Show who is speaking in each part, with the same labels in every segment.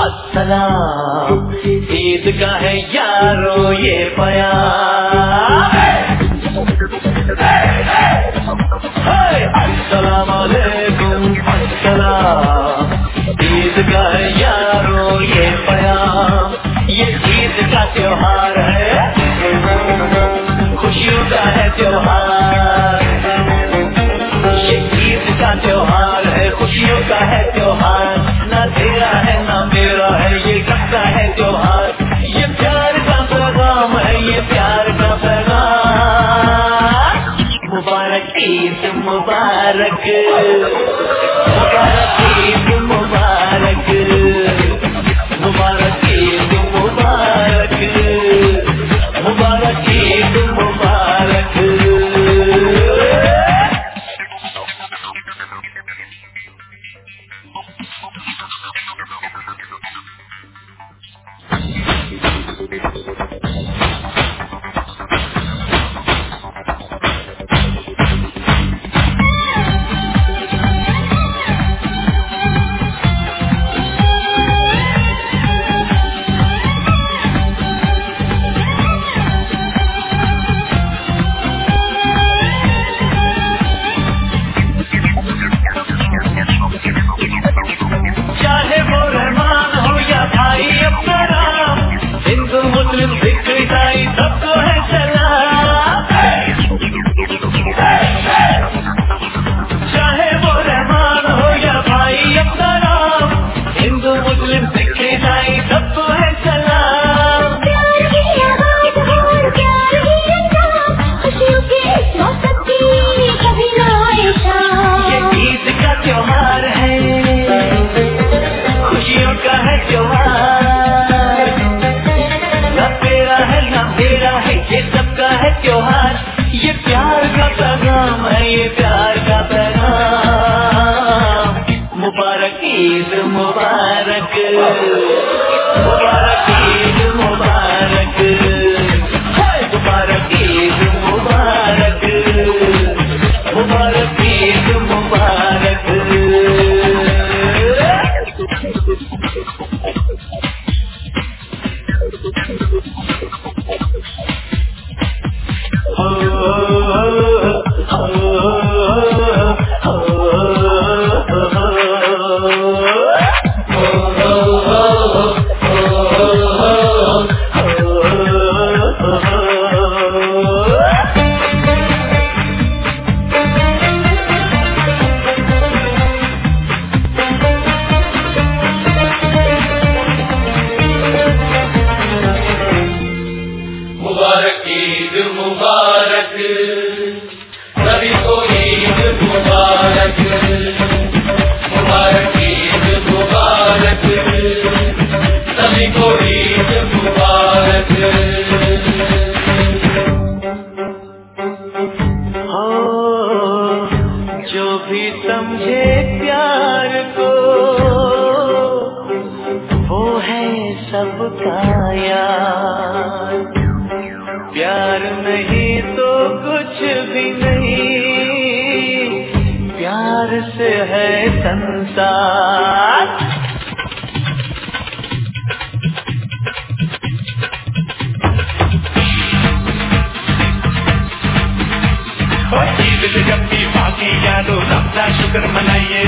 Speaker 1: अस्सलाम ईद का है यारो ये प्यार। अस्सलाम वालेकुम अस्सलाम ईद का है यारो ये प्यार। ये ईद का त्योहार है, खुशियों का है त्योहार। ये ईद का त्योहार है, खुशियों का है त्योहार। ना तेरा है ना मेरा है, ये सबका है त्योहार। ये प्यार का पैगाम है, ये प्यार का पैगाम। मुबारक ईद मुबारक, मुबारक ईद मुबारक, मुबारक ईद मुबारक, मुबारक ईद मुबारक। ये प्यार का पैगाम है, ये प्यार का पैगाम। मुबारक ईद मुबारक, मुबारक ईद मुबारक, मुबारक ईद मुबारक, मुबारक ईद मुबारक। मुबारक ईद मुबारक, सभी को ईद मुबारक। मुबारक ईद मुबारक, सभी को ईद मुबारक। जो भी समझे प्यार को वो है सबका यार। प्यार नहीं तो कुछ भी नहीं, प्यार से है संसार। ईद से जब भी बाकी यादों सबका शुक्र मनाइए।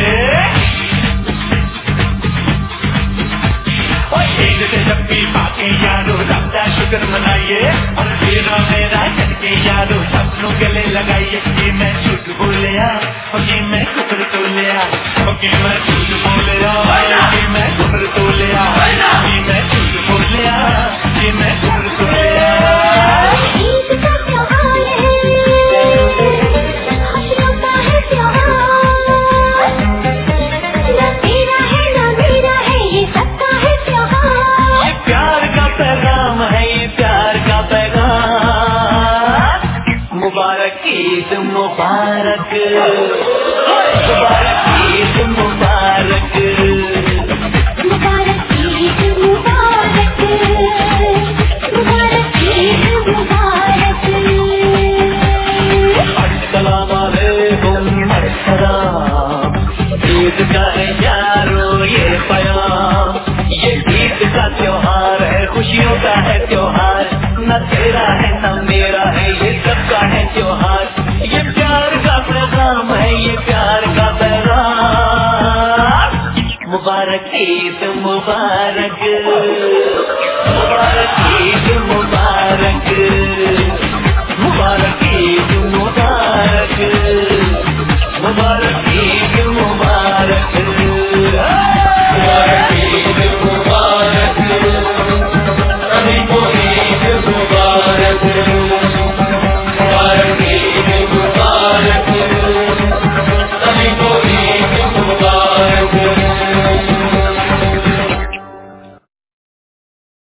Speaker 1: ईद से जब भी बाकी यादों सबका शुक्र मनाइए। और तेरा मेरा करके यादों सपनों गले लगाइए। कि मैं झूठ बोलिया, कि मैं कुफर तोलिया, कि मैं झूठ बोलिया, कि मैं कुफर तोलिया, कि मैं झूठ बोलिया, कि मैं कुफर तोलिया। मुबारक ईद मुबारक, मुबारक ईद मुबारक, मुबारक ईद मुबारक, मुबारक ईद मुबारक। अस्सलाम वालेकुम अस्सलाम ईद का है यारो ये प्यार। ये मुबारक ईद मुबारक, मुबारक ईद मुबारक, मुबारक